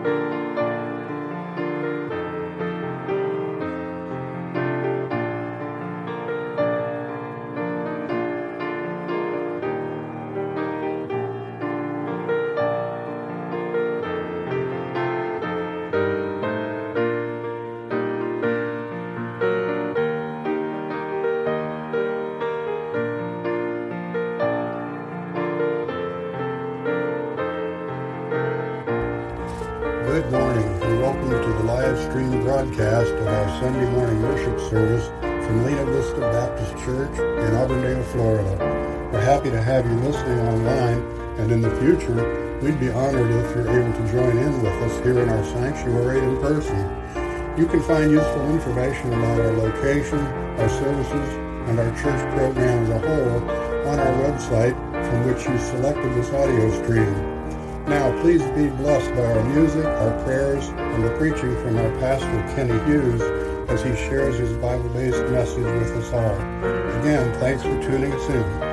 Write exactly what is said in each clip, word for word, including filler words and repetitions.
Good morning and welcome to the live stream broadcast of our Sunday morning worship service from Lena Vista Baptist Church in Auburndale, Florida. We're happy to have you listening online, and in the future, we'd be honored if you're able to join in with us here in our sanctuary in person. You can find useful information about our location, our services, and our church program as a whole on our website from which you selected this audio stream. Now, please be blessed by our music, our prayers, and the preaching from our pastor, Kenny Hughes, as he shares his Bible-based message with us all. Again, thanks for tuning us in.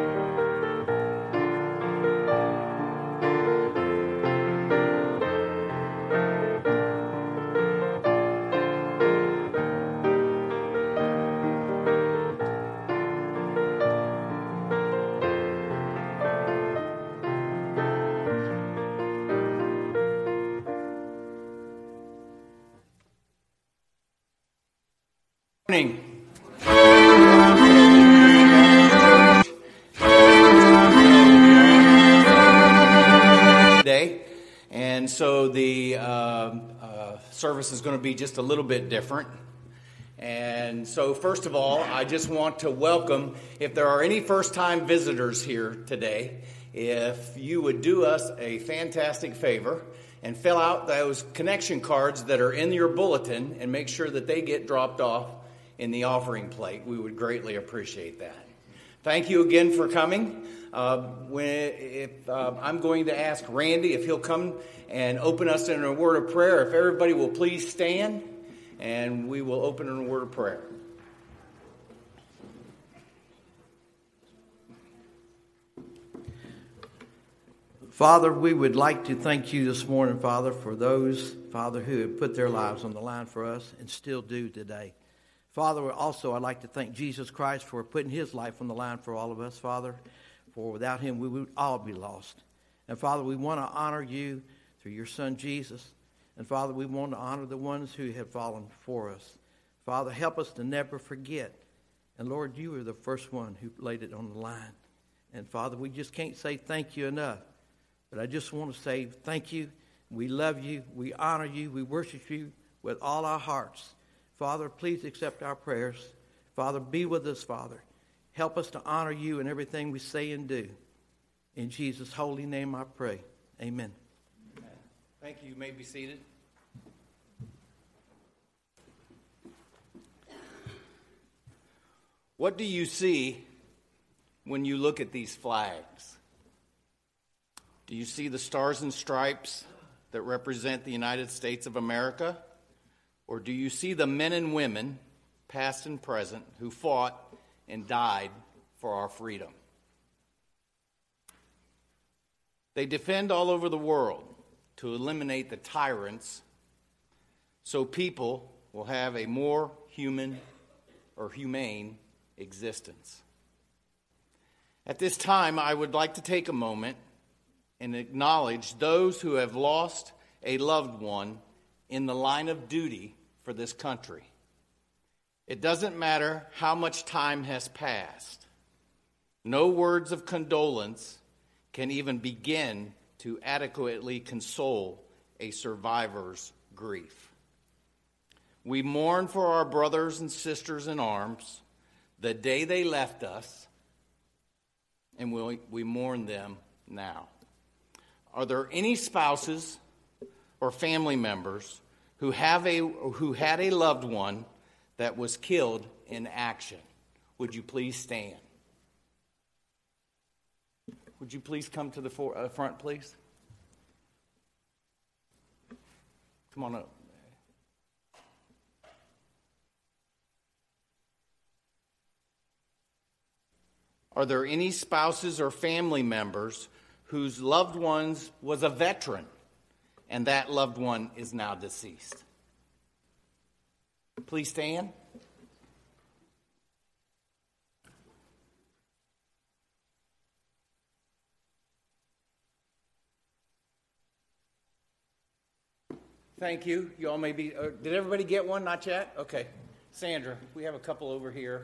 Morning. Today, and so the uh, uh, service is going to be just a little bit different. And so, first of all, I just want to welcome, if there are any first-time visitors here today, if you would do us a fantastic favor and fill out those connection cards that are in your bulletin and make sure that they get dropped off in the offering plate. We would greatly appreciate that. Thank you again for coming. Uh, when, if uh, I'm going to ask Randy if he'll come and open us in a word of prayer. If everybody will please stand, and we will open in a word of prayer. Father, we would like to thank you this morning, Father, for those, Father, who have put their lives on the line for us and still do today. Father, also I'd like to thank Jesus Christ for putting his life on the line for all of us, Father, for without him we would all be lost. And Father, we want to honor you through your Son Jesus. And Father, we want to honor the ones who have fallen for us. Father, help us to never forget. And Lord, you were the first one who laid it on the line. And Father, we just can't say thank you enough. But I just want to say thank you. We love you. We honor you. We worship you with all our hearts. Father, please accept our prayers. Father, be with us, Father. Help us to honor you in everything we say and do. In Jesus' holy name I pray. Amen. Amen. Thank you. You may be seated. What do you see when you look at these flags? Do you see the stars and stripes that represent the United States of America? Or do you see the men and women, past and present, who fought and died for our freedom? They defend all over the world to eliminate the tyrants so people will have a more human or humane existence. At this time, I would like to take a moment and acknowledge those who have lost a loved one in the line of duty for this country. It doesn't matter how much time has passed. No words of condolence can even begin to adequately console a survivor's grief. We mourn for our brothers and sisters in arms the day they left us, and we, we mourn them now. Are there any spouses or family members who have a who had a loved one that was killed in action? Would you please stand? Would you please come to the for, uh, front, please? Come on up. Are there any spouses or family members whose loved ones was a veteran and that loved one is now deceased. Please stand. Thank you. You all may be. Uh, did everybody get one? Not yet? Okay. Sandra, we have a couple over here.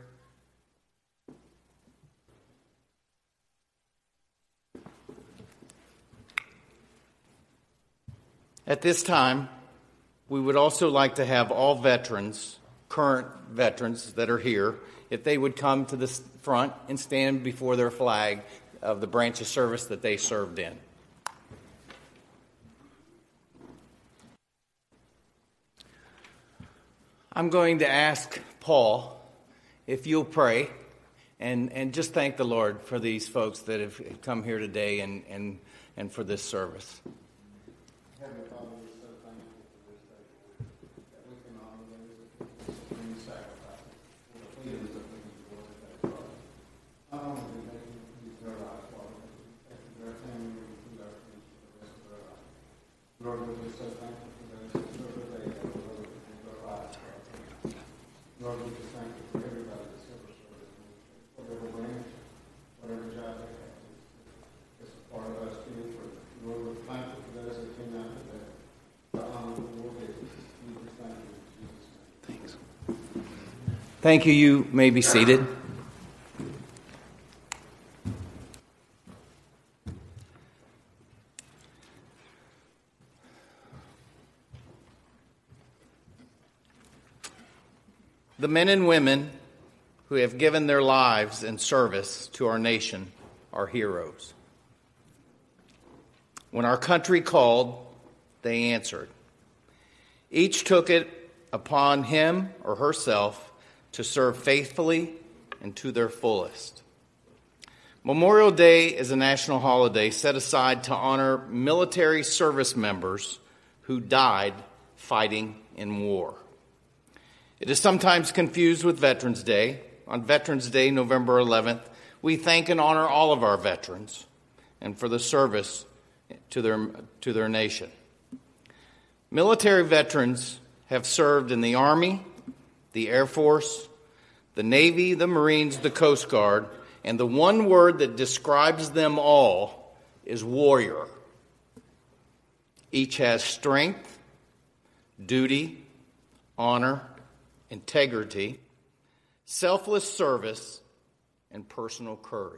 At this time, we would also like to have all veterans, current veterans that are here, if they would come to the front and stand before their flag of the branch of service that they served in. I'm going to ask Paul if you'll pray and, and just thank the Lord for these folks that have come here today and, and, and for this service. Heavenly Father, we're so thankful for this day, that we can honor those that bring sacrifice for the feelings of things for that Father. Not only do they use their lives, Father, but they take their family and feed our friends for the rest of their life. Lord, we're just so thankful for those that serve the day that will live their lives, Father. Lord, we just thank you for everybody that serves service, whatever branch, whatever job they have. It's a part of us being free. Lord, we're thankful for those that came out today. The honor of the Lord is. We just thank you in Jesus' name. Thanks. Thank you. You may be seated. The men and women who have given their lives in service to our nation are heroes. When our country called, they answered. Each took it upon him or herself to serve faithfully and to their fullest. Memorial Day is a national holiday set aside to honor military service members who died fighting in war. It is sometimes confused with Veterans Day. On Veterans Day, November eleventh, we thank and honor all of our veterans and for the service to their, to their nation. Military veterans have served in the Army, the Air Force, the Navy, the Marines, the Coast Guard, and the one word that describes them all is warrior. Each has strength, duty, honor, integrity, selfless service, and personal courage.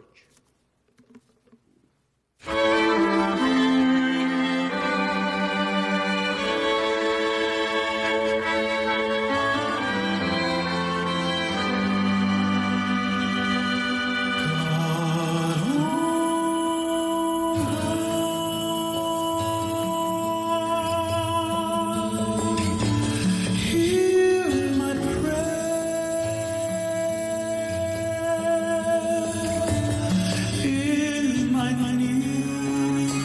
In my knees.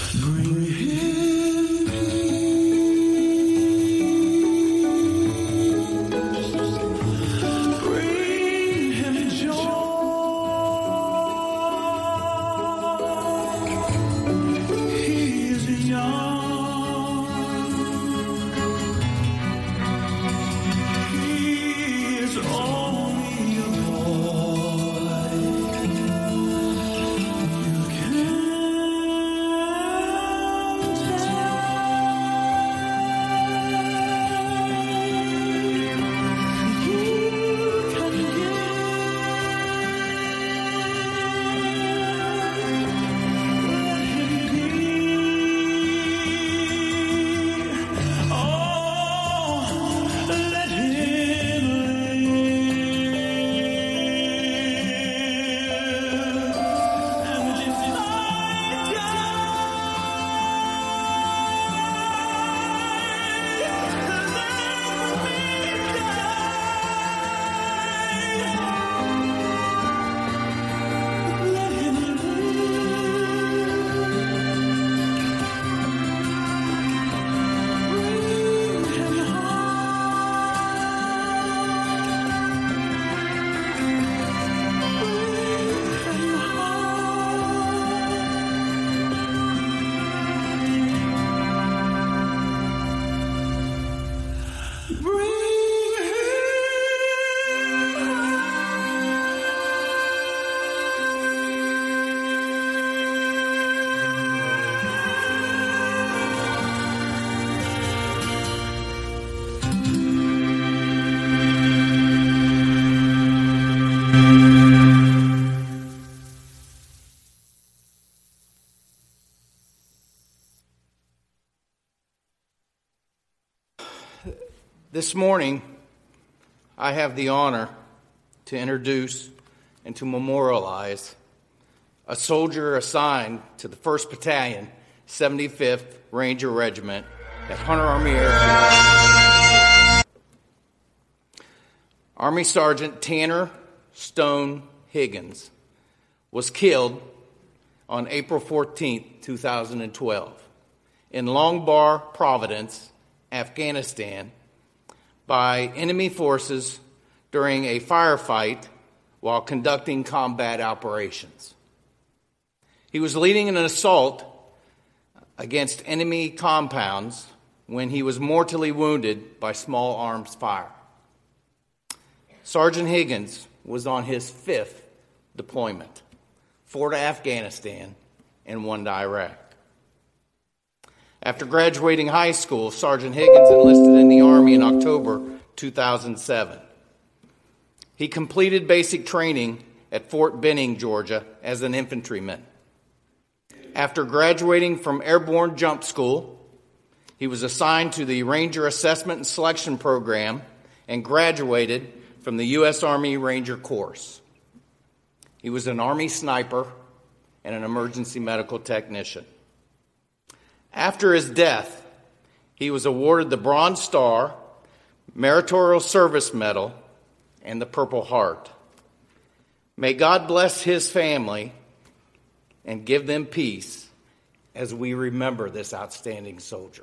This morning, I have the honor to introduce and to memorialize a soldier assigned to the first Battalion, seventy-fifth Ranger Regiment at Hunter Army Airfield. Army Sergeant Tanner Stone Higgins was killed on April fourteenth, two thousand twelve in Long Bar, Providence, Afghanistan, by enemy forces during a firefight while conducting combat operations. He was leading an assault against enemy compounds when he was mortally wounded by small arms fire. Sergeant Higgins was on his fifth deployment, four to Afghanistan and one to Iraq. After graduating high school, Sergeant Higgins enlisted in the Army in October two thousand seven. He completed basic training at Fort Benning, Georgia, as an infantryman. After graduating from Airborne Jump School, he was assigned to the Ranger Assessment and Selection Program and graduated from the U S Army Ranger Course. He was an Army sniper and an emergency medical technician. After his death, he was awarded the Bronze Star, Meritorious Service Medal, and the Purple Heart. May God bless his family and give them peace as we remember this outstanding soldier.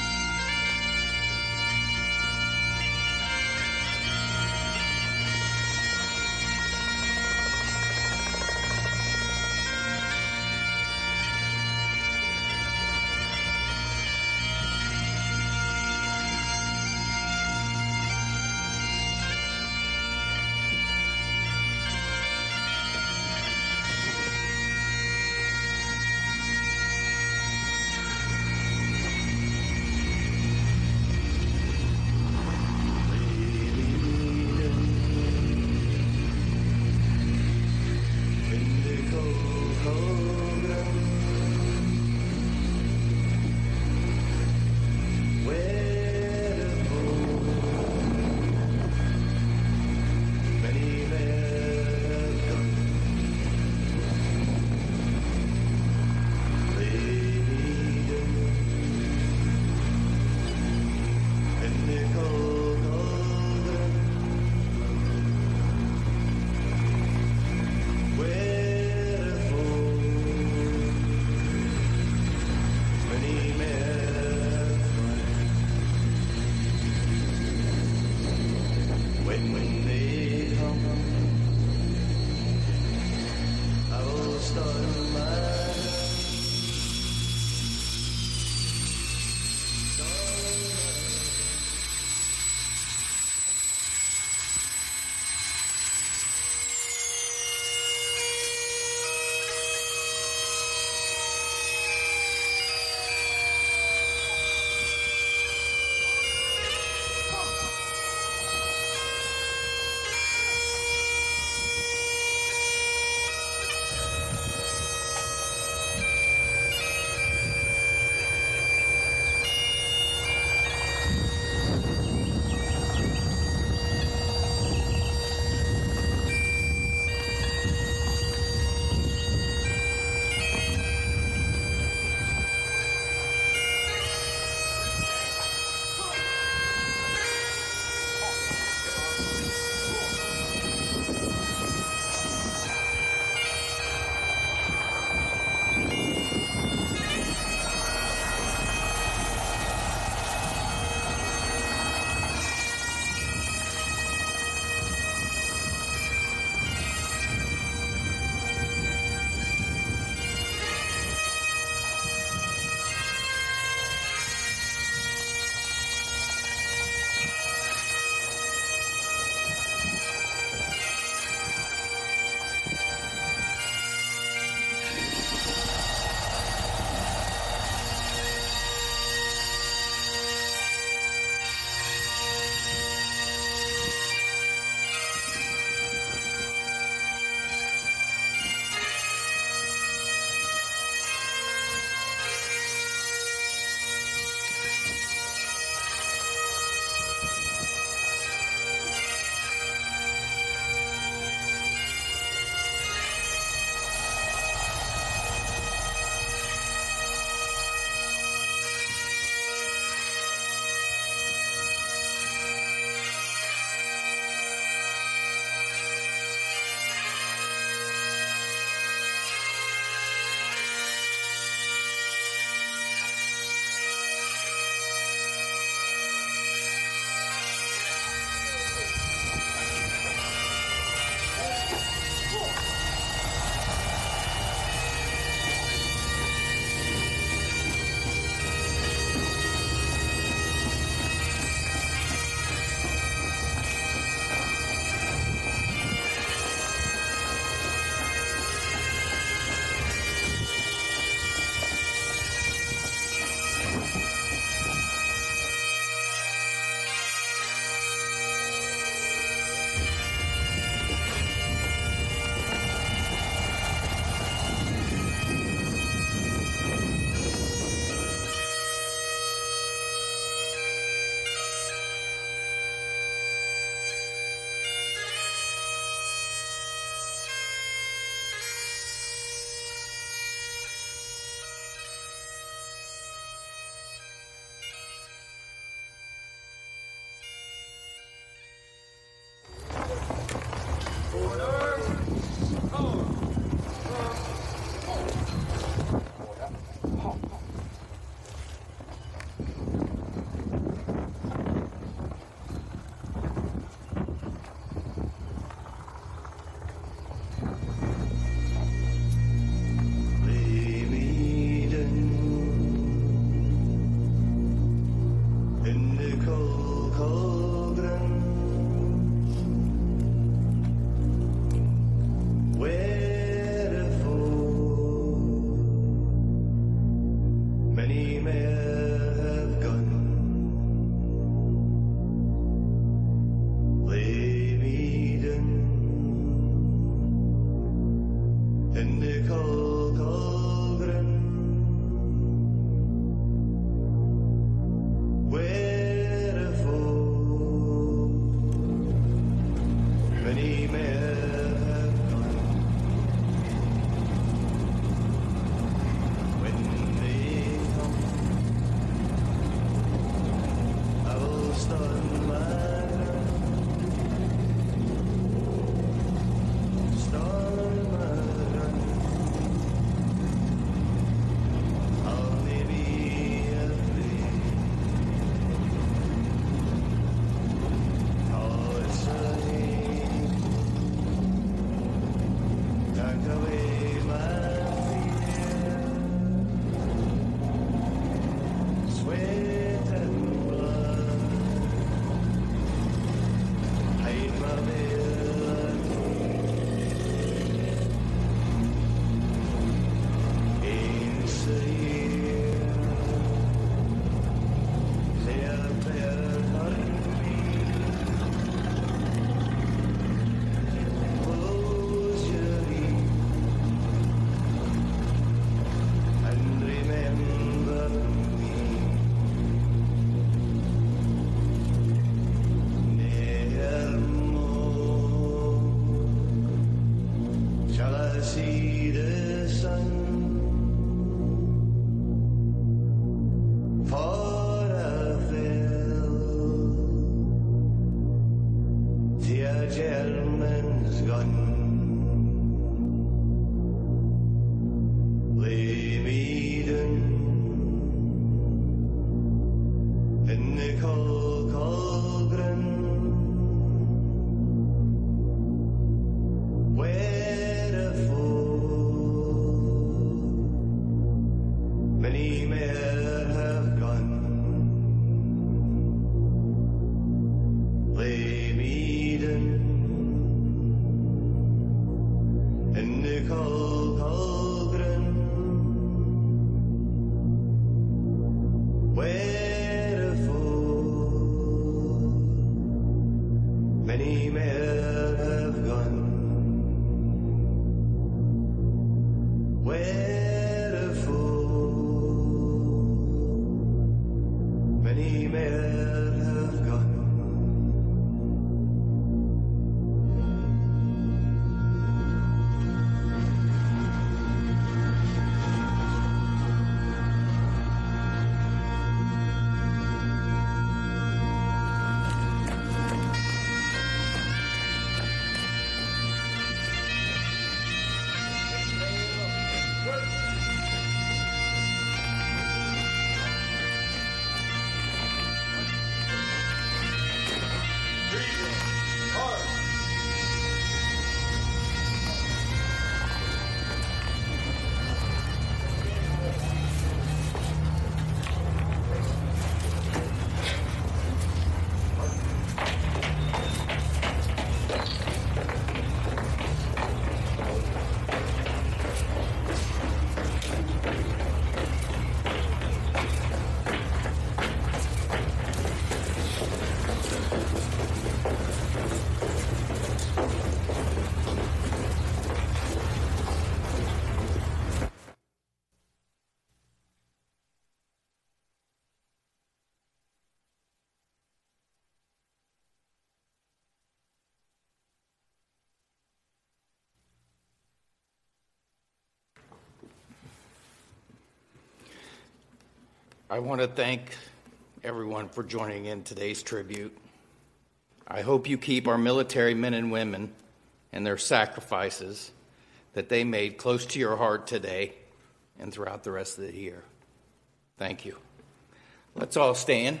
I want to thank everyone for joining in today's tribute. I hope you keep our military men and women and their sacrifices that they made close to your heart today and throughout the rest of the year. Thank you. Let's all stand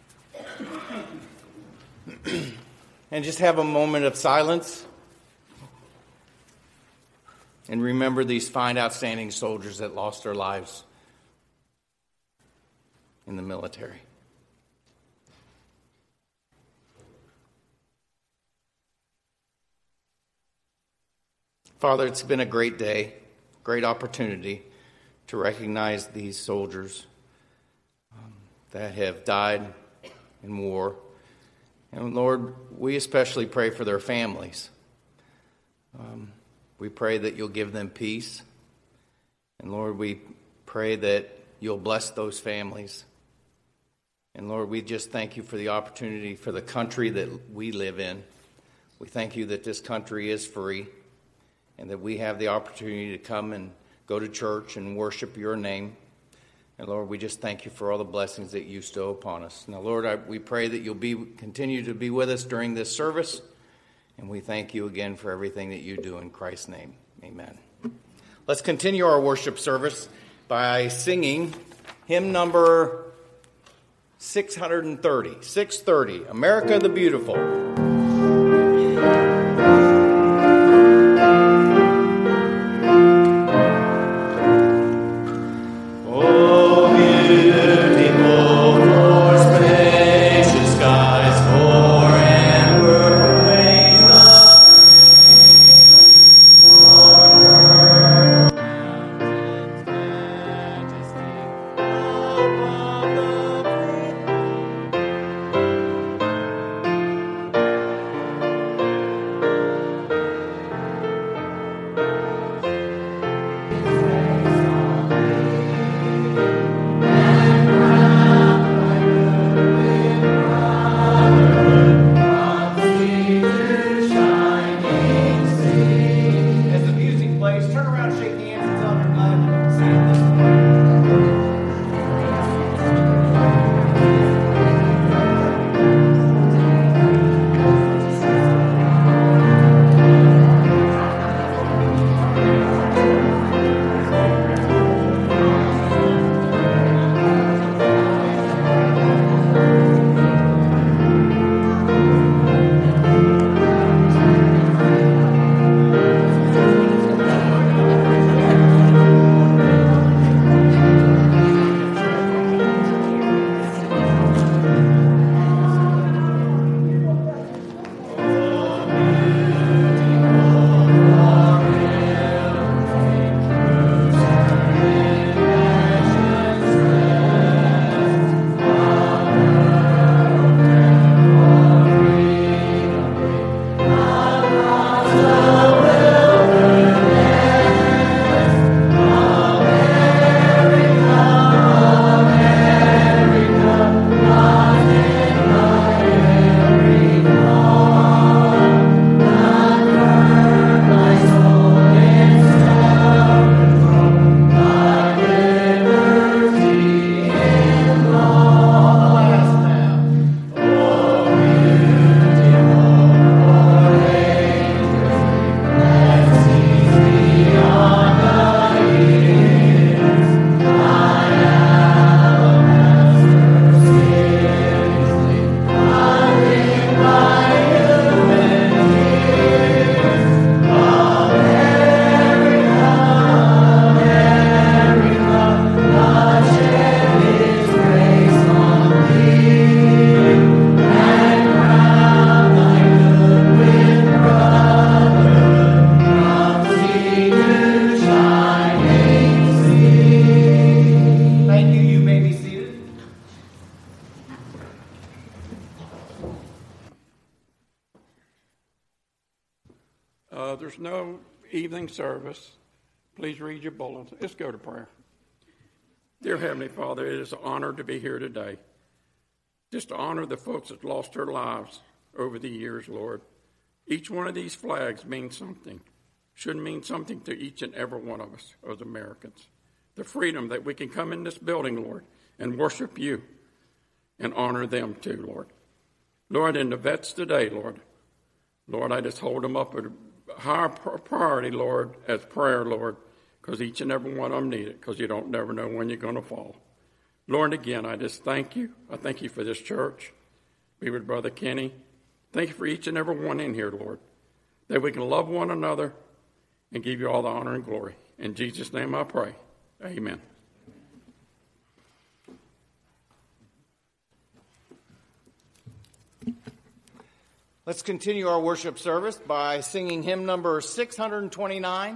and just have a moment of silence and remember these fine, outstanding soldiers that lost their lives in the military. Father, it's been a great day, great opportunity to recognize these soldiers um, that have died in war. And Lord, we especially pray for their families. Um, we pray that you'll give them peace. And Lord, we pray that you'll bless those families. And Lord, we just thank you for the opportunity for the country that we live in. We thank you that this country is free and that we have the opportunity to come and go to church and worship your name. And Lord, we just thank you for all the blessings that you bestow upon us. Now, Lord, I, we pray that you'll be continue to be with us during this service. And we thank you again for everything that you do in Christ's name. Amen. Let's continue our worship service by singing hymn number six thirty, six thirty, America the Beautiful. Thank you. there's no evening service, please read your bulletin. Let's go to prayer. Dear Heavenly Father, it is an honor to be here today. Just to honor the folks that lost their lives over the years, Lord. Each one of these flags means something. Should mean something to each and every one of us as Americans. The freedom that we can come in this building, Lord, and worship you and honor them too, Lord. Lord, and the vets today, Lord. Lord, I just hold them up at a higher priority, Lord, as prayer, Lord, because each and every one of them need it, because you don't never know when you're going to fall. Lord, again, I just thank you. I thank you for this church. Be with Brother Kenny. Thank you for each and every one in here, Lord, that we can love one another and give you all the honor and glory. In Jesus' name I pray. Amen. Let's continue our worship service by singing hymn number six hundred twenty-nine.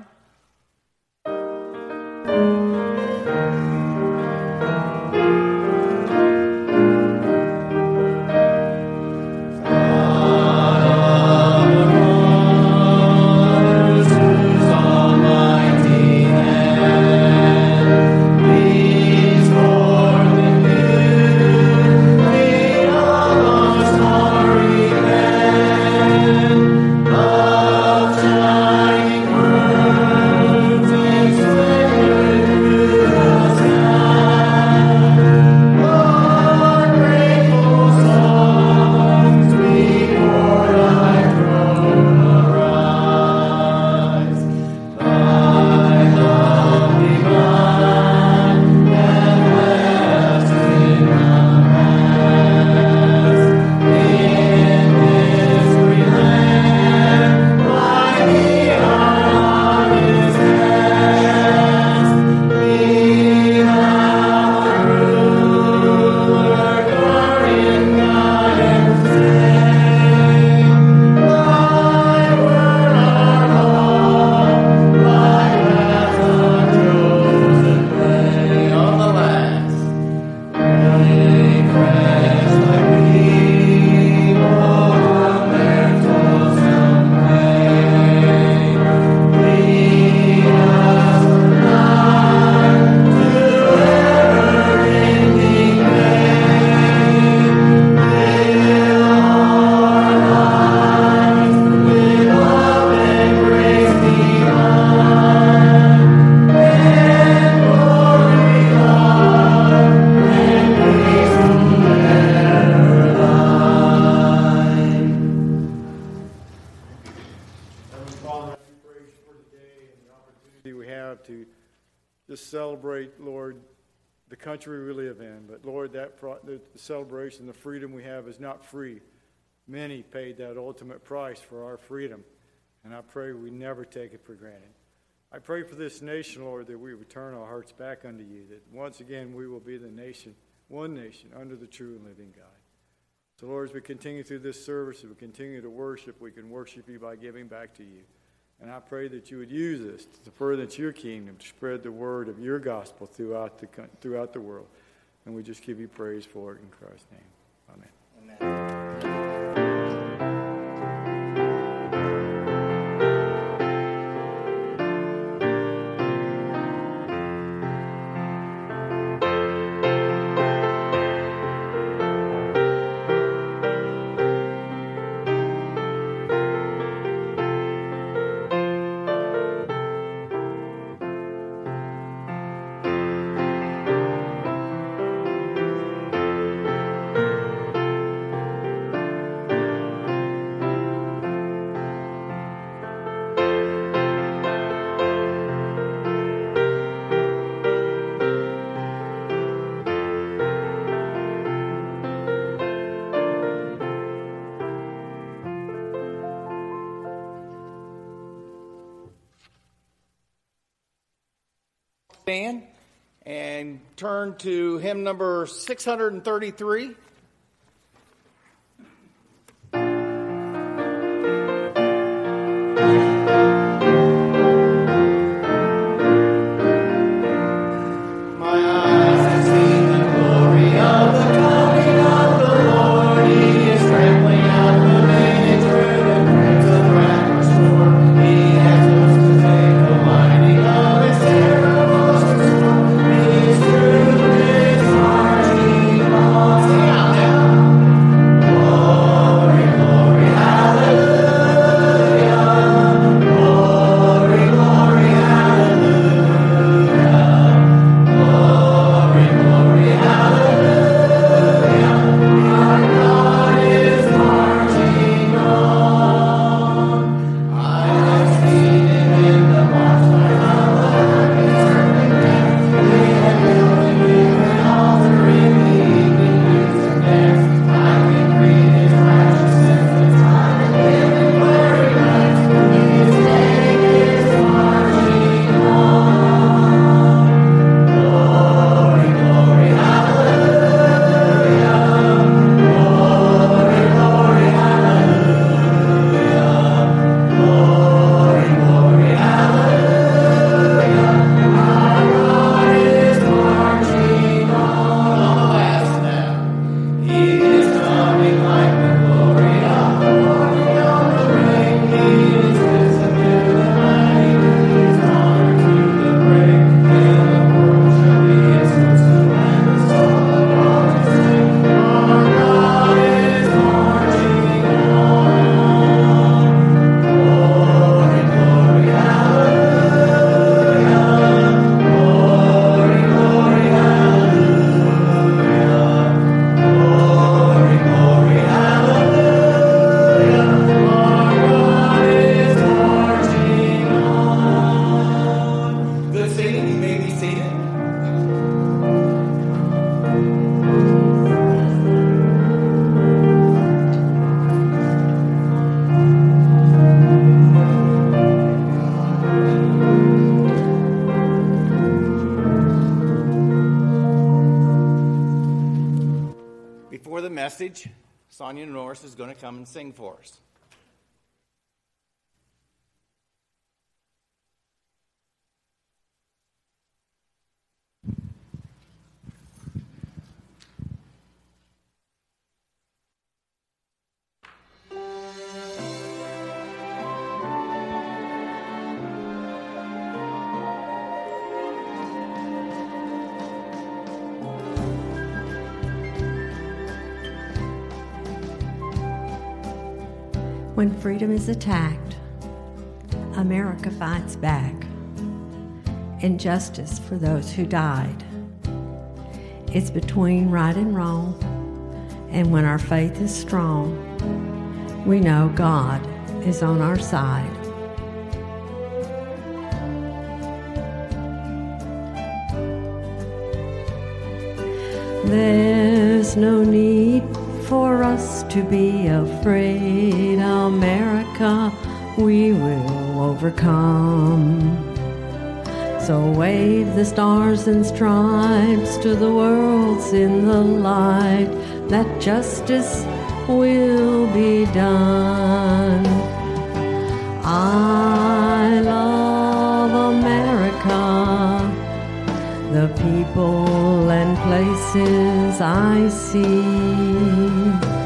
country we live in. But Lord, that pro- the celebration, the freedom we have is not free. Many paid that ultimate price for our freedom, and I pray we never take it for granted. I pray for this nation, Lord, that we return our hearts back unto you, that once again we will be the nation, one nation, under the true and living God. So, Lord, as we continue through this service, as we continue to worship, we can worship you by giving back to you. And I pray that you would use this to further your kingdom, to spread the word of your gospel throughout the throughout the world. And we just give you praise for it in Christ's name. Amen. Amen. Stand and turn to hymn number six hundred thirty-three. He message, Sonia Norris is going to come and sing for us. When freedom is attacked, America fights back. Injustice for those who died. It's between right and wrong, and when our faith is strong, we know God is on our side. There's no need for us to be afraid, America, we will overcome. So wave the stars and stripes to the world's in the light, that justice will be done. I love America, the people and places I see.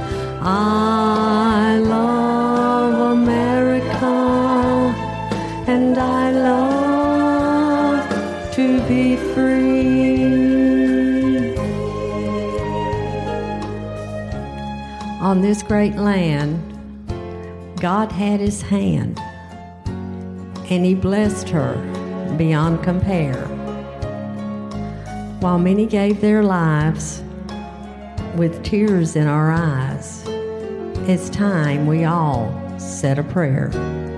I love America, and I love to be free. On this great land, God had his hand, and he blessed her beyond compare. While many gave their lives with tears in our eyes, it's time we all said a prayer.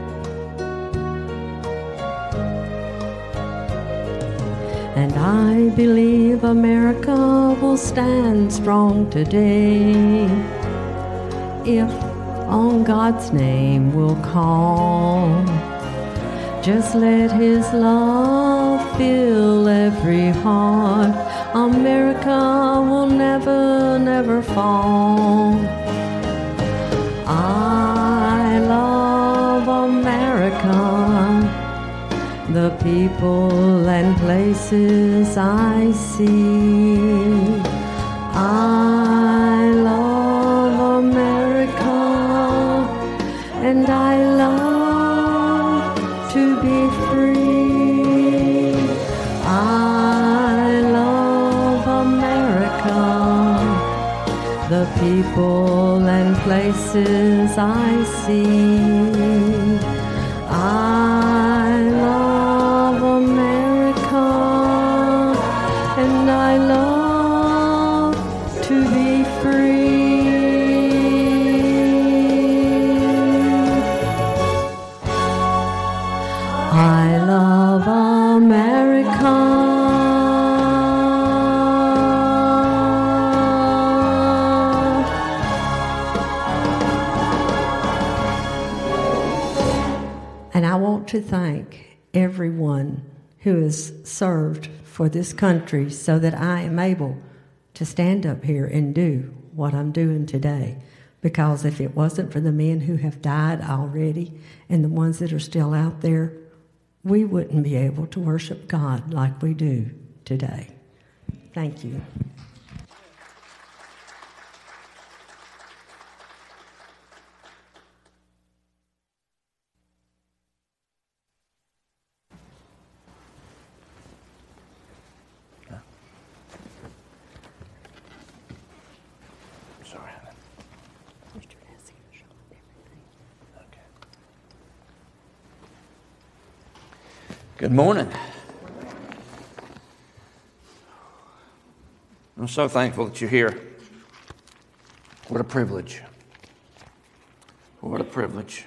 And I believe America will stand strong today if on God's name we'll call. Just let his love fill every heart. America will never, never fall. I love America, the people and places I see. I love America, and I love to be free. I love America, the people and places I see. I love America, and I love to be free. I love America. And I want to thank everyone who has served for this country so that I am able to stand up here and do what I'm doing today. Because if it wasn't for the men who have died already and the ones that are still out there, we wouldn't be able to worship God like we do today. Thank you. Good morning. I'm so thankful that you're here. What a privilege. What a privilege.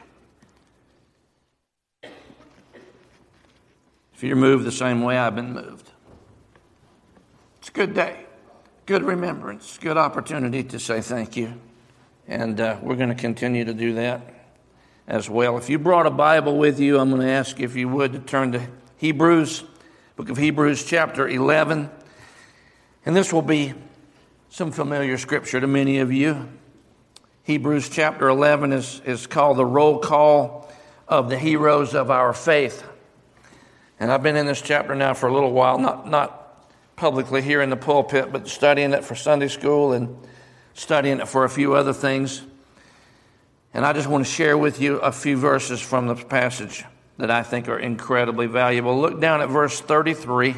If you're moved the same way I've been moved, it's a good day, good remembrance, good opportunity to say thank you. And uh, we're going to continue to do that as well. If you brought a Bible with you, I'm going to ask you if you would to turn to Hebrews, book of Hebrews, chapter eleven. And this will be some familiar scripture to many of you. Hebrews chapter eleven is, is called the roll call of the heroes of our faith. And I've been in this chapter now for a little while, not, not publicly here in the pulpit, but studying it for Sunday school and studying it for a few other things. And I just want to share with you a few verses from the passage that I think are incredibly valuable. Look down at verse thirty-three.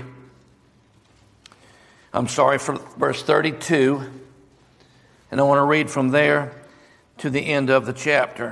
I'm sorry, for verse thirty-two. And I want to read from there to the end of the chapter.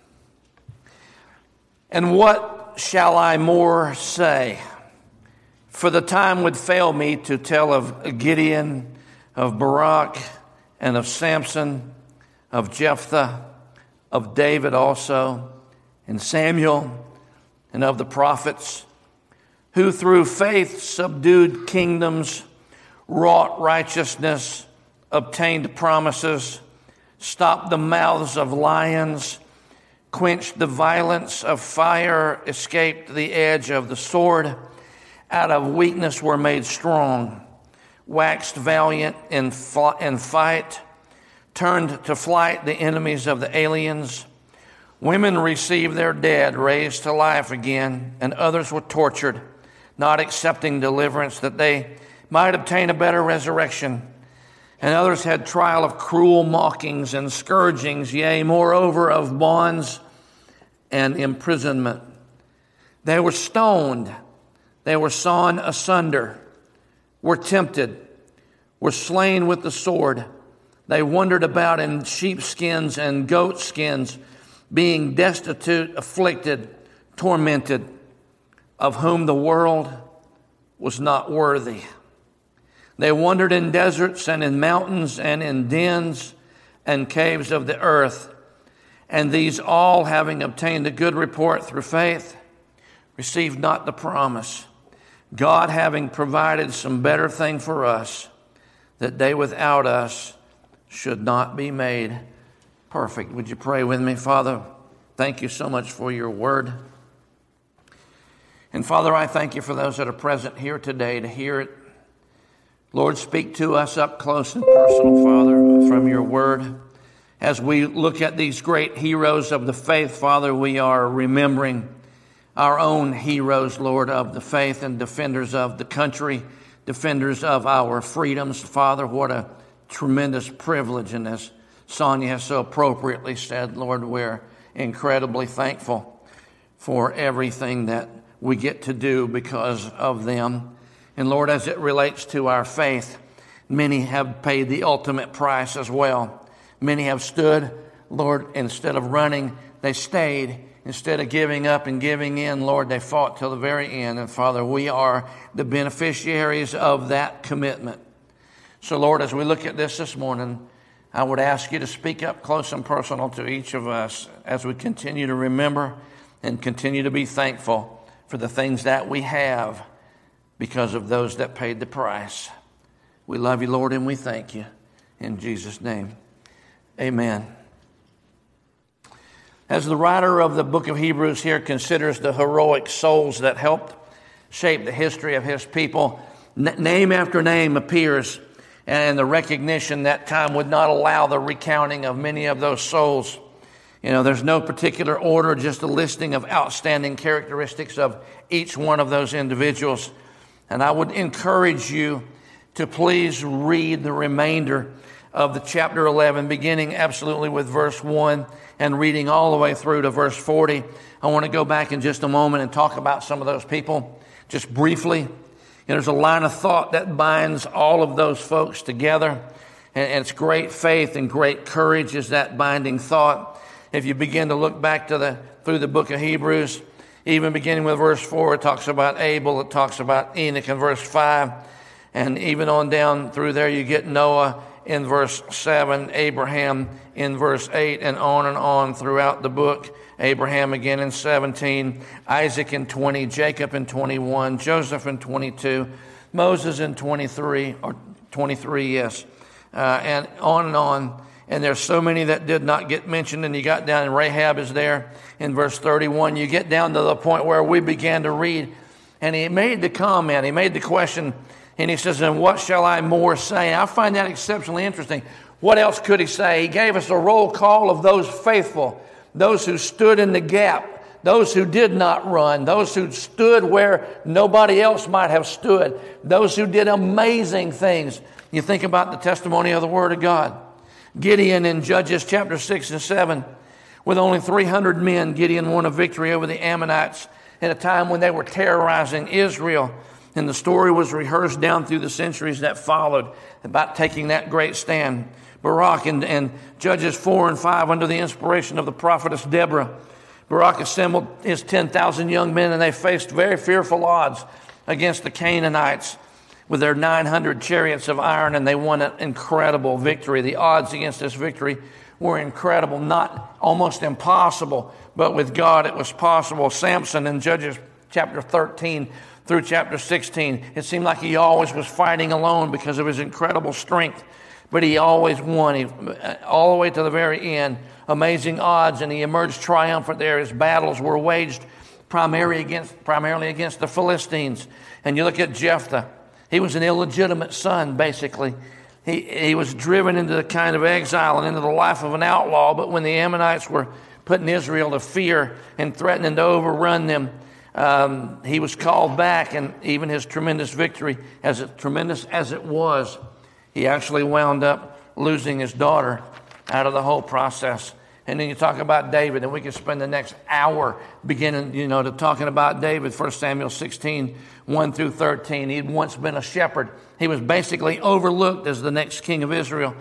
And what shall I more say? For the time would fail me to tell of Gideon, of Barak, and of Samson, of Jephthah, of David also, and Samuel, and of the prophets, who through faith subdued kingdoms, wrought righteousness, obtained promises, stopped the mouths of lions, quenched the violence of fire, escaped the edge of the sword, out of weakness were made strong, waxed valiant in fight, turned to flight the enemies of the aliens. Women received their dead raised to life again, and others were tortured, not accepting deliverance that they might obtain a better resurrection. And others had trial of cruel mockings and scourgings, yea, moreover, of bonds and imprisonment. They were stoned, they were sawn asunder, were tempted, were slain with the sword. They wandered about in sheepskins and goatskins, being destitute, afflicted, tormented, of whom the world was not worthy. They wandered in deserts and in mountains and in dens and caves of the earth. And these all, having obtained a good report through faith, received not the promise, God having provided some better thing for us, that they without us should not be made perfect. Would you pray with me? Father, thank you so much for your word. And Father, I thank you for those that are present here today to hear it. Lord, speak to us up close and personal, Father, from your word. As we look at these great heroes of the faith, Father, we are remembering our own heroes, Lord, of the faith and defenders of the country, defenders of our freedoms. Father, what a tremendous privilege. And as Sonia has so appropriately said, Lord, we're incredibly thankful for everything that we get to do because of them. And Lord, as it relates to our faith, many have paid the ultimate price as well. Many have stood, Lord, instead of running, they stayed. Instead of giving up and giving in, Lord, they fought till the very end. And Father, we are the beneficiaries of that commitment. So Lord, as we look at this this morning, I would ask you to speak up close and personal to each of us as we continue to remember and continue to be thankful for the things that we have because of those that paid the price. We love you, Lord, and we thank you. In Jesus' name, amen. As the writer of the book of Hebrews here considers the heroic souls that helped shape the history of his people, n- name after name appears, and the recognition that time would not allow the recounting of many of those souls. You know, there's no particular order, just a listing of outstanding characteristics of each one of those individuals. And I would encourage you to please read the remainder of the chapter eleven, beginning absolutely with verse one and reading all the way through to verse forty. I want to go back in just a moment and talk about some of those people just briefly. And there's a line of thought that binds all of those folks together. And it's great faith and great courage is that binding thought. If you begin to look back to the through the book of Hebrews, even beginning with verse four, it talks about Abel, it talks about Enoch in verse five, and even on down through there you get Noah in verse seven, Abraham in verse eight, and on and on throughout the book. Abraham again in seventeen, Isaac in twenty, Jacob in twenty-one, Joseph in twenty-two, Moses in twenty-three, or twenty-three, yes, uh, and on and on. And there's so many that did not get mentioned, and you got down, and Rahab is there in verse thirty-one. You get down to the point where we began to read And he made the comment, he made the question, and he says, and what shall I more say? I find that exceptionally interesting. What else could he say? He gave us a roll call of those faithful, those who stood in the gap, those who did not run, those who stood where nobody else might have stood, those who did amazing things. You think about the testimony of the Word of God. Gideon in Judges chapter six and seven, with only three hundred men, Gideon won a victory over the Ammonites in a time when they were terrorizing Israel. And the story was rehearsed down through the centuries that followed about taking that great stand. Barak in, in Judges four and five, under the inspiration of the prophetess Deborah, Barak assembled his ten thousand young men, and they faced very fearful odds against the Canaanites with their nine hundred chariots of iron, and they won an incredible victory. The odds against this victory were incredible, not almost impossible, but with God it was possible. Samson in Judges chapter thirteen through chapter sixteen, it seemed like he always was fighting alone because of his incredible strength, but he always won, he, all the way to the very end. Amazing odds, and he emerged triumphant there. His battles were waged primarily against, primarily against the Philistines. And you look at Jephthah. He was an illegitimate son, basically. He, he was driven into the kind of exile and into the life of an outlaw, but when the Ammonites were putting Israel to fear and threatening to overrun them, um, he was called back, and even his tremendous victory, as it, tremendous as it was, he actually wound up losing his daughter out of the whole process. And then you talk about David, and we could spend the next hour beginning, you know, to talking about David. First Samuel sixteen, one through thirteen. He'd once been a shepherd. He was basically overlooked as the next king of Israel.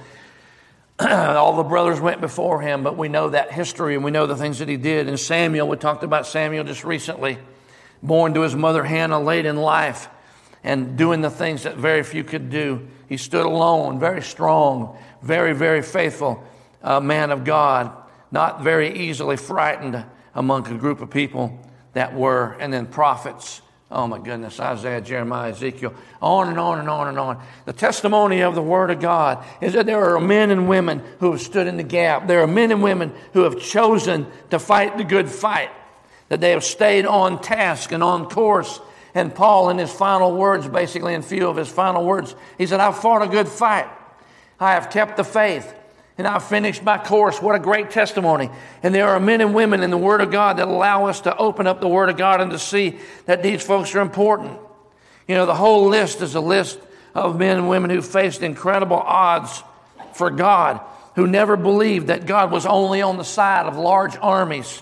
All the brothers went before him, but we know that history, and we know the things that he did. And Samuel, we talked about Samuel just recently, born to his mother Hannah late in life, and doing the things that very few could do. He stood alone, very strong, very, very faithful uh, man of God, not very easily frightened among a group of people that were. And then prophets, oh my goodness, Isaiah, Jeremiah, Ezekiel, on and on and on and on. The testimony of the Word of God is that there are men and women who have stood in the gap. There are men and women who have chosen to fight the good fight, that they have stayed on task and on course. And Paul, in his final words, basically in few of his final words, he said, I've fought a good fight. I have kept the faith, and I've finished my course. What a great testimony. And there are men and women in the Word of God that allow us to open up the Word of God and to see that these folks are important. You know, the whole list is a list of men and women who faced incredible odds for God, who never believed that God was only on the side of large armies.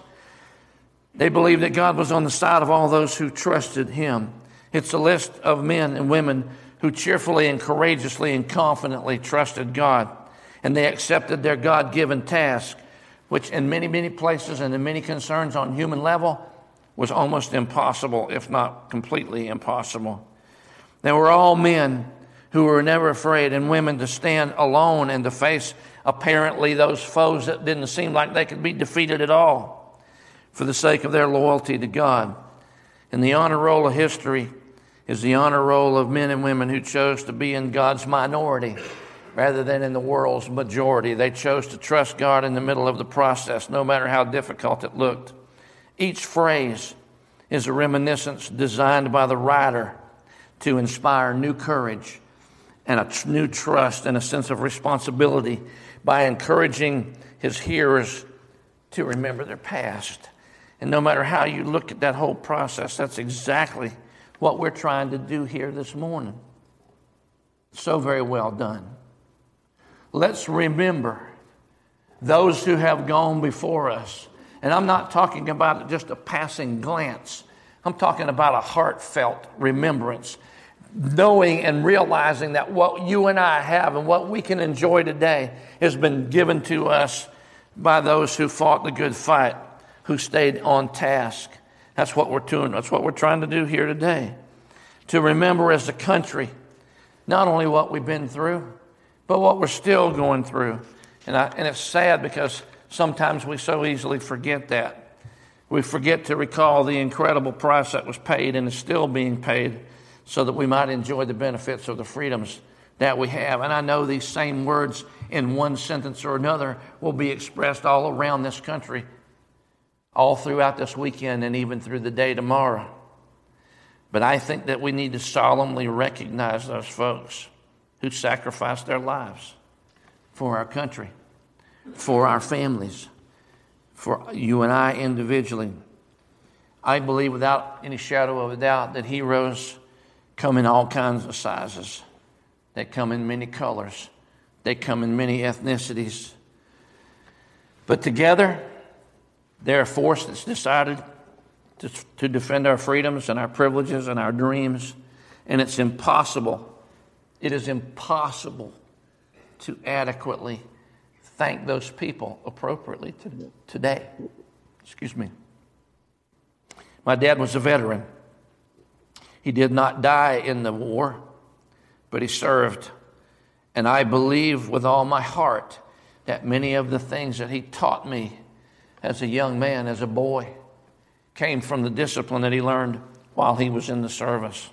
They believed that God was on the side of all those who trusted Him. It's a list of men and women who cheerfully and courageously and confidently trusted God. And they accepted their God-given task, which in many, many places and in many concerns on human level was almost impossible, if not completely impossible. They were all men who were never afraid, and women to stand alone and to face apparently those foes that didn't seem like they could be defeated at all for the sake of their loyalty to God. And the honor roll of history is the honor roll of men and women who chose to be in God's minority rather than in the world's majority. They chose to trust God in the middle of the process, no matter how difficult it looked. Each phrase is a reminiscence designed by the writer to inspire new courage and a tr- new trust and a sense of responsibility by encouraging his hearers to remember their past. And no matter how you look at that whole process, that's exactly what we're trying to do here this morning. So very well done. Let's remember those who have gone before us. And I'm not talking about just a passing glance. I'm talking about a heartfelt remembrance, knowing and realizing that what you and I have and what we can enjoy today has been given to us by those who fought the good fight, who stayed on task. That's what we're doing. That's what we're trying to do here today. To remember as a country, not only what we've been through, but what we're still going through. And, I, and it's sad because sometimes we so easily forget that. We forget to recall the incredible price that was paid and is still being paid so that we might enjoy the benefits of the freedoms that we have. And I know these same words in one sentence or another will be expressed all around this country, all throughout this weekend and even through the day tomorrow. But I think that we need to solemnly recognize those folks who sacrificed their lives for our country, for our families, for you and I individually. I believe without any shadow of a doubt that heroes come in all kinds of sizes. They come in many colors. They come in many ethnicities. But together, they're a force that's decided to, to defend our freedoms and our privileges and our dreams. And it's impossible, it is impossible to adequately thank those people appropriately to, today. Excuse me. My dad was a veteran. He did not die in the war, but he served. And I believe with all my heart that many of the things that he taught me as a young man, as a boy, came from the discipline that he learned while he was in the service.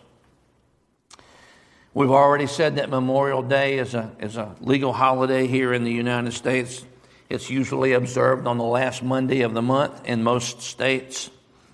We've already said that Memorial Day is a, is a legal holiday here in the United States. It's usually observed on the last Monday of the month in most states.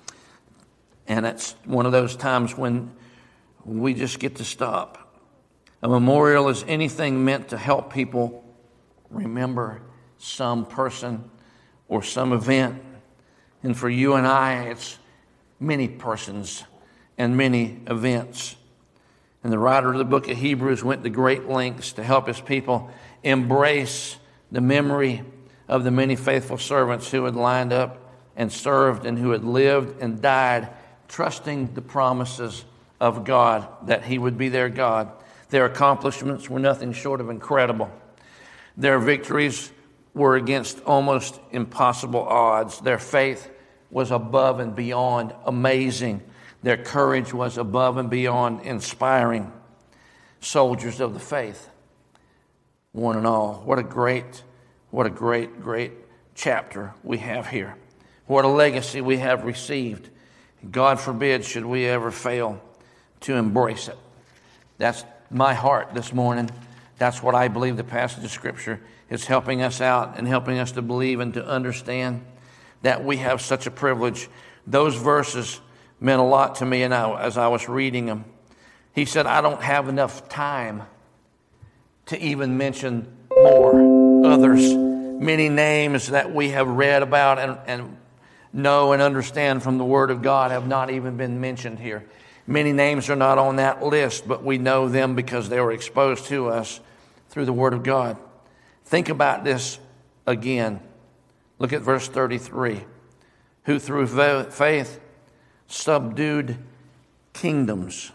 And it's one of those times when we just get to stop. A memorial is anything meant to help people remember some person or some event. And for you and I, it's many persons and many events. And the writer of the book of Hebrews went to great lengths to help his people embrace the memory of the many faithful servants who had lined up and served and who had lived and died trusting the promises of God, that he would be their God. Their accomplishments were nothing short of incredible. Their victories were against almost impossible odds. Their faith was above and beyond amazing. Their courage was above and beyond inspiring. Soldiers of the faith, one and all. What a great, what a great, great chapter we have here. What a legacy we have received. God forbid should we ever fail to embrace it. That's my heart this morning. That's what I believe the passage of Scripture is helping us out and helping us to believe and to understand that we have such a privilege. Those verses meant a lot to me and I, as I was reading them. He said, I don't have enough time to even mention more others. Many names that we have read about and, and know and understand from the Word of God have not even been mentioned here. Many names are not on that list, but we know them because they were exposed to us through the Word of God. Think about this again. Look at verse thirty-three. Who through faith subdued kingdoms,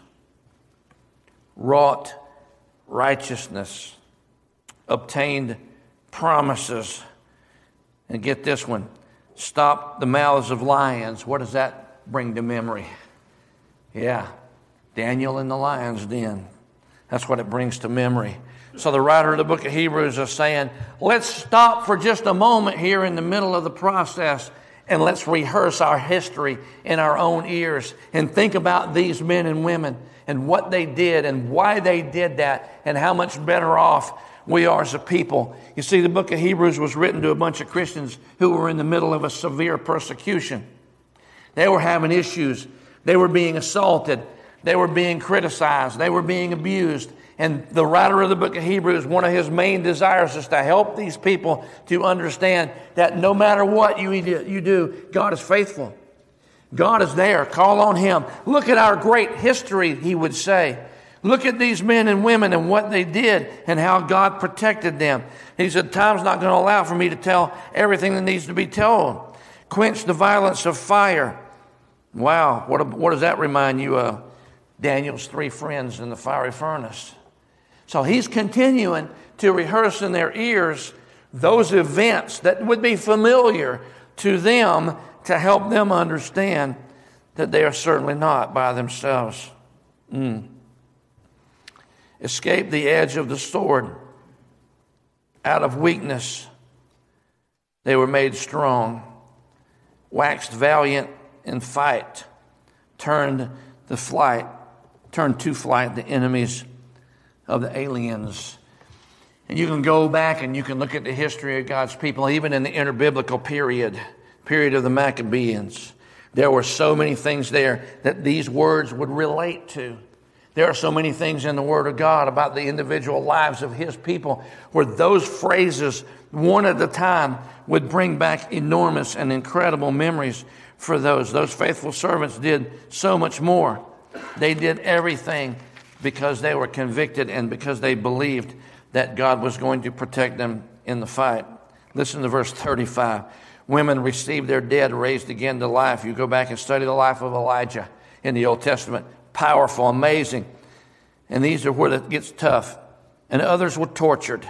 wrought righteousness, obtained promises, and get this one, stopped the mouths of lions. What does that bring to memory? Yeah, Daniel in the lion's den. That's what it brings to memory. So the writer of the book of Hebrews is saying, let's stop for just a moment here in the middle of the process and let's rehearse our history in our own ears and think about these men and women and what they did and why they did that and how much better off we are as a people. You see, the book of Hebrews was written to a bunch of Christians who were in the middle of a severe persecution. They were having issues. They were being assaulted. They were being criticized. They were being abused. And the writer of the book of Hebrews, one of his main desires is to help these people to understand that no matter what you you do, God is faithful. God is there. Call on Him. Look at our great history, he would say. Look at these men and women and what they did and how God protected them. He said, time's not going to allow for me to tell everything that needs to be told. Quench the violence of fire. Wow, what, what does that remind you of? Daniel's three friends in the fiery furnace. So he's continuing to rehearse in their ears those events that would be familiar to them to help them understand that they are certainly not by themselves. Mm. Escape the edge of the sword. Out of weakness, they were made strong. Waxed valiant in fight. Turned the flight, turned to flight the enemies of the aliens. And you can go back and you can look at the history of God's people, even in the interbiblical period, period of the Maccabees. There were so many things there that these words would relate to. There are so many things in the Word of God about the individual lives of His people where those phrases, one at a time, would bring back enormous and incredible memories for those. Those faithful servants did so much more. They did everything because they were convicted and because they believed that God was going to protect them in the fight. Listen to verse thirty-five. Women received their dead raised again to life. You go back and study the life of Elijah in the Old Testament. Powerful, amazing. And these are where it gets tough. And others were tortured,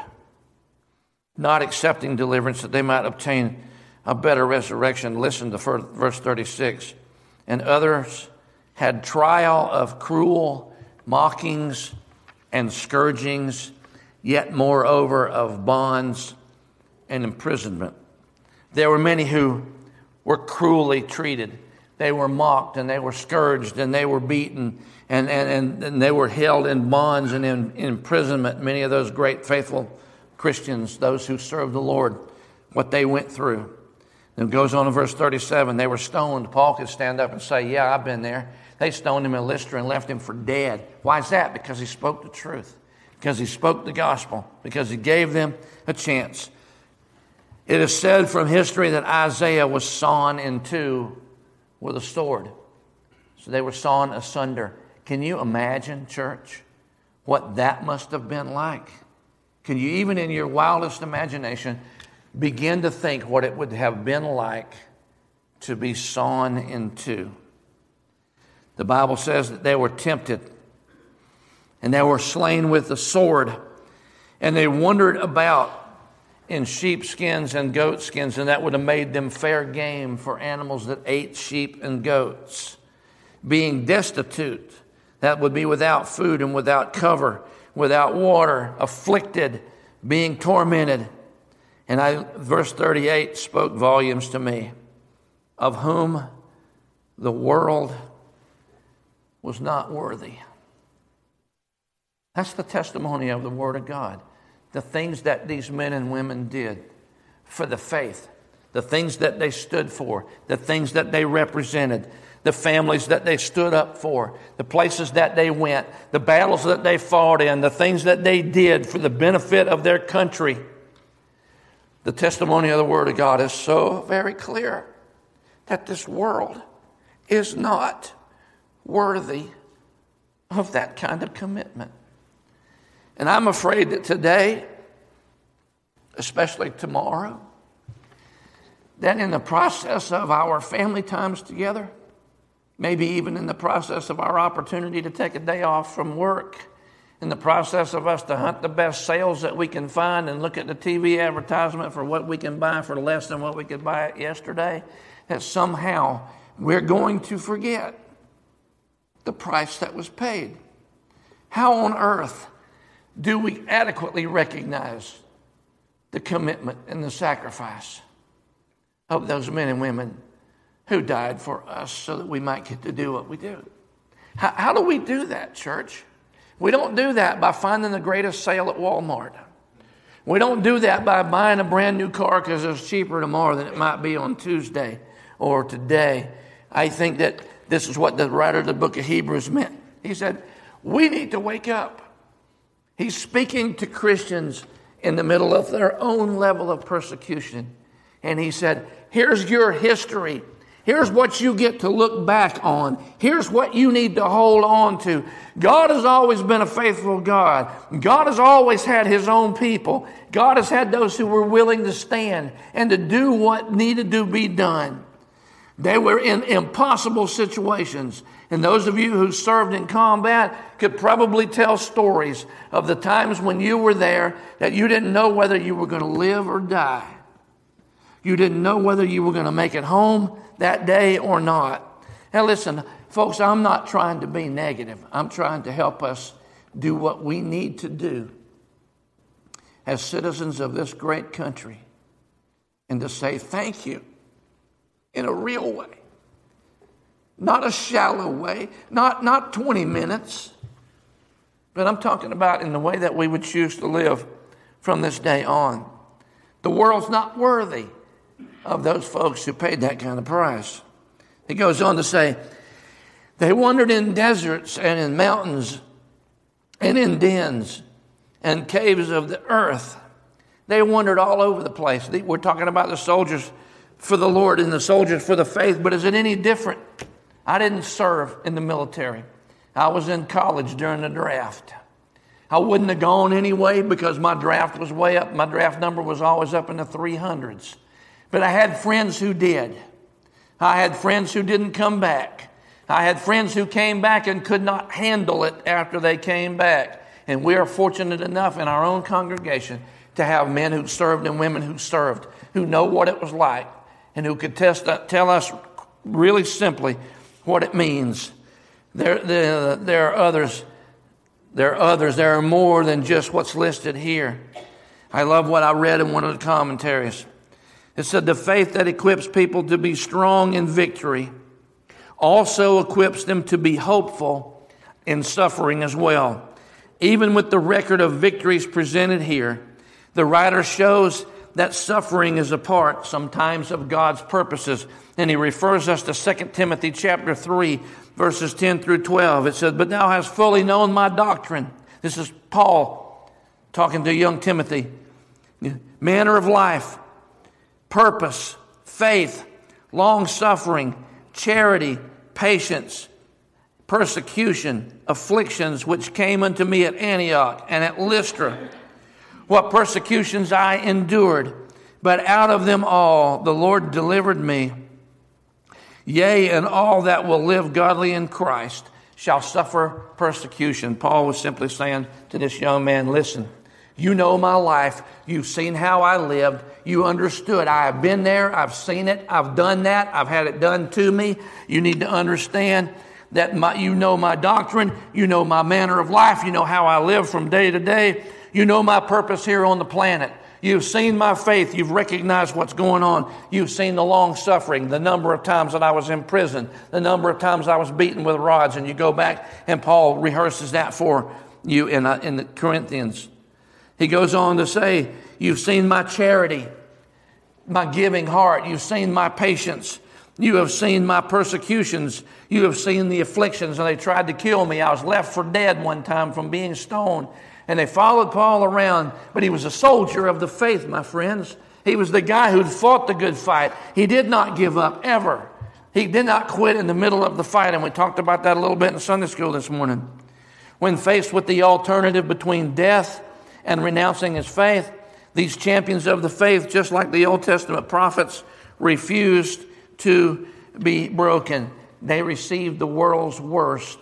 not accepting deliverance that they might obtain a better resurrection. Listen to verse thirty-six. And others had trial of cruel mockings and scourgings, yet moreover of bonds and imprisonment. There were many who were cruelly treated. They were mocked and they were scourged and they were beaten and, and, and they were held in bonds and in, in imprisonment. Many of those great faithful Christians, those who served the Lord, what they went through. And it goes on in verse thirty-seven. They were stoned. Paul could stand up and say, yeah, I've been there. They stoned him in Lystra and left him for dead. Why is that? Because he spoke the truth. Because he spoke the gospel. Because he gave them a chance. It is said from history that Isaiah was sawn in two with a sword. So they were sawn asunder. Can you imagine, church, what that must have been like? Can you, even in your wildest imagination, begin to think what it would have been like to be sawn in two? The Bible says that they were tempted and they were slain with the sword, and they wandered about in sheepskins and goatskins, and that would have made them fair game for animals that ate sheep and goats. Being destitute, that would be without food and without cover, without water, afflicted, being tormented. And I, verse thirty-eight spoke volumes to me, of whom the world was not worthy. That's the testimony of the Word of God. The things that these men and women did for the faith, the things that they stood for, the things that they represented, the families that they stood up for, the places that they went, the battles that they fought in, the things that they did for the benefit of their country. The testimony of the Word of God is so very clear that this world is not worthy of that kind of commitment. And I'm afraid that today, especially tomorrow, that in the process of our family times together, maybe even in the process of our opportunity to take a day off from work, in the process of us to hunt the best sales that we can find and look at the T V advertisement for what we can buy for less than what we could buy it yesterday, that somehow we're going to forget the price that was paid. How on earth do we adequately recognize the commitment and the sacrifice of those men and women who died for us so that we might get to do what we do? How, how do we do that, church? We don't do that by finding the greatest sale at Walmart. We don't do that by buying a brand new car because it's cheaper tomorrow than it might be on Tuesday or today. I think that this is what the writer of the book of Hebrews meant. He said, we need to wake up. He's speaking to Christians in the middle of their own level of persecution. And he said, here's your history. Here's what you get to look back on. Here's what you need to hold on to. God has always been a faithful God. God has always had His own people. God has had those who were willing to stand and to do what needed to be done. They were in impossible situations. And those of you who served in combat could probably tell stories of the times when you were there that you didn't know whether you were going to live or die. You didn't know whether you were going to make it home that day or not. Now listen, folks, I'm not trying to be negative. I'm trying to help us do what we need to do as citizens of this great country and to say thank you in a real way. Not a shallow way, not, not twenty minutes, but I'm talking about in the way that we would choose to live from this day on. The world's not worthy of those folks who paid that kind of price. He goes on to say, they wandered in deserts and in mountains and in dens and caves of the earth. They wandered all over the place. We're talking about the soldiers for the Lord and the soldiers for the faith, but is it any different? I didn't serve in the military. I was in college during the draft. I wouldn't have gone anyway because my draft was way up. My draft number was always up in the three hundreds. But I had friends who did. I had friends who didn't come back. I had friends who came back and could not handle it after they came back. And we are fortunate enough in our own congregation to have men who served and women who served, who know what it was like and who could test, tell us really simply what it means. There, there, there are others. There are others. There are more than just what's listed here. I love what I read in one of the commentaries. It said, the faith that equips people to be strong in victory also equips them to be hopeful in suffering as well. Even with the record of victories presented here, the writer shows that suffering is a part sometimes of God's purposes. And he refers us to Second Timothy chapter three, verses ten through twelve. It says, but thou hast fully known my doctrine. This is Paul talking to young Timothy. Manner of life, purpose, faith, long-suffering, charity, patience, persecution, afflictions which came unto me at Antioch and at Lystra. What persecutions I endured, but out of them all the Lord delivered me. Yea, and all that will live godly in Christ shall suffer persecution. Paul was simply saying to this young man, listen, you know my life. You've seen how I lived. You understood. I have been there. I've seen it. I've done that. I've had it done to me. You need to understand that my, you know my doctrine. You know my manner of life. You know how I live from day to day. You know my purpose here on the planet. You've seen my faith. You've recognized what's going on. You've seen the long suffering, the number of times that I was in prison, the number of times I was beaten with rods. And you go back and Paul rehearses that for you in, uh, in the Corinthians. He goes on to say, you've seen my charity, my giving heart. You've seen my patience. You have seen my persecutions. You have seen the afflictions. And they tried to kill me. I was left for dead one time from being stoned. And they followed Paul around. But he was a soldier of the faith, my friends. He was the guy who'd fought the good fight. He did not give up, ever. He did not quit in the middle of the fight. And we talked about that a little bit in Sunday school this morning. When faced with the alternative between death and renouncing his faith, these champions of the faith, just like the Old Testament prophets, refused to be broken. They received the world's worst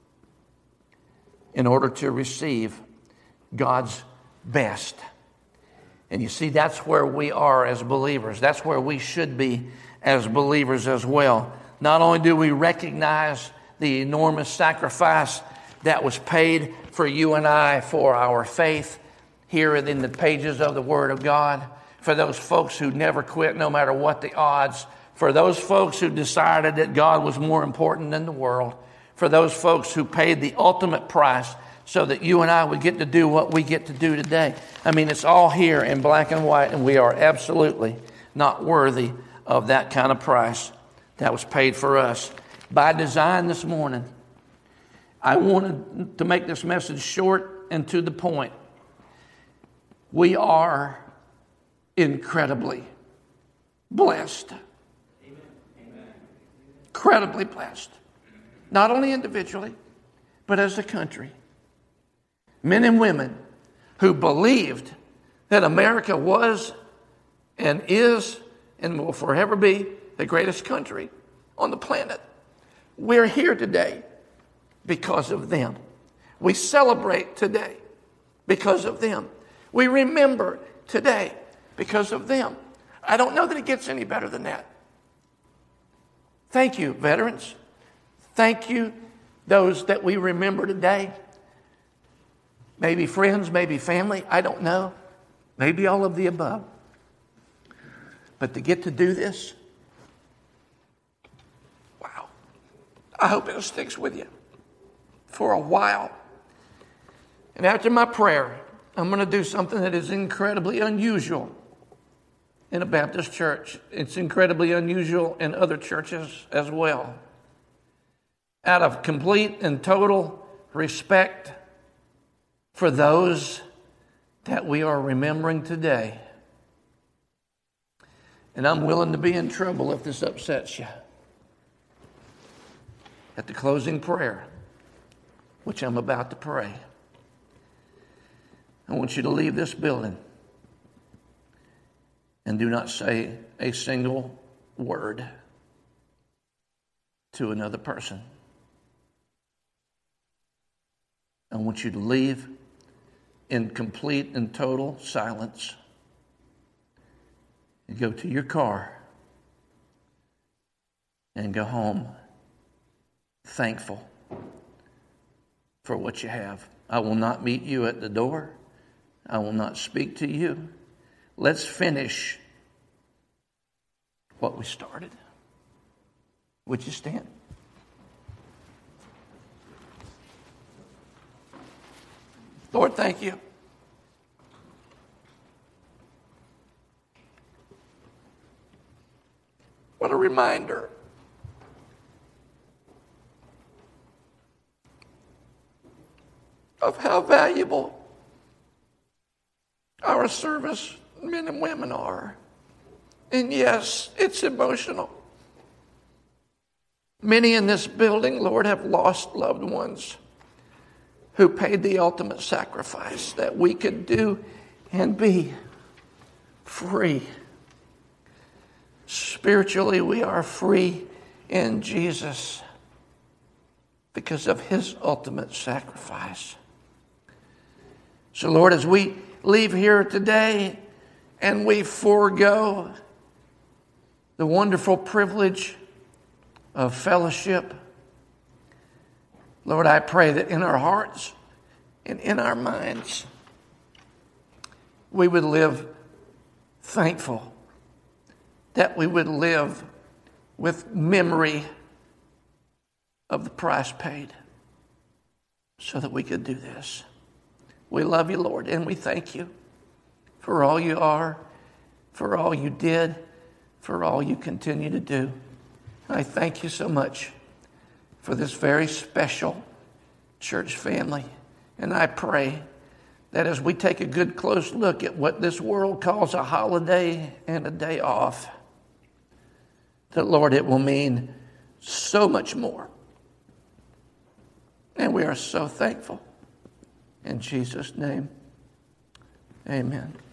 in order to receive God's best. And you see, that's where we are as believers. That's where we should be as believers as well. Not only do we recognize the enormous sacrifice that was paid for you and I for our faith, here in the pages of the Word of God, for those folks who never quit no matter what the odds, for those folks who decided that God was more important than the world, for those folks who paid the ultimate price so that you and I would get to do what we get to do today. I mean, it's all here in black and white, and we are absolutely not worthy of that kind of price that was paid for us. By design this morning, I wanted to make this message short and to the point. We are incredibly blessed. Amen. Incredibly blessed. Not only individually, but as a country. Men and women who believed that America was and is and will forever be the greatest country on the planet. We're here today because of them. We celebrate today because of them. We remember today because of them. I don't know that it gets any better than that. Thank you, veterans. Thank you, those that we remember today. Maybe friends, maybe family, I don't know. Maybe all of the above. But to get to do this, wow. I hope it sticks with you for a while. And after my prayer, I'm going to do something that is incredibly unusual in a Baptist church. It's incredibly unusual in other churches as well. Out of complete and total respect for those that we are remembering today. And I'm willing to be in trouble if this upsets you. At the closing prayer, which I'm about to pray, I want you to leave this building and do not say a single word to another person. I want you to leave in complete and total silence and go to your car and go home thankful for what you have. I will not meet you at the door. I will not speak to you. Let's finish what we started. Would you stand? Lord, thank you. What a reminder of how valuable our service men and women are. And yes, it's emotional. Many in this building, Lord, have lost loved ones who paid the ultimate sacrifice that we could do and be free. Spiritually, we are free in Jesus because of his ultimate sacrifice. So, Lord, as we leave here today and we forego the wonderful privilege of fellowship, Lord, I pray that in our hearts and in our minds, we would live thankful, that we would live with memory of the price paid so that we could do this. We love you, Lord, and we thank you for all you are, for all you did, for all you continue to do. I thank you so much for this very special church family. And I pray that as we take a good close look at what this world calls a holiday and a day off, that, Lord, it will mean so much more. And we are so thankful. In Jesus' name, amen.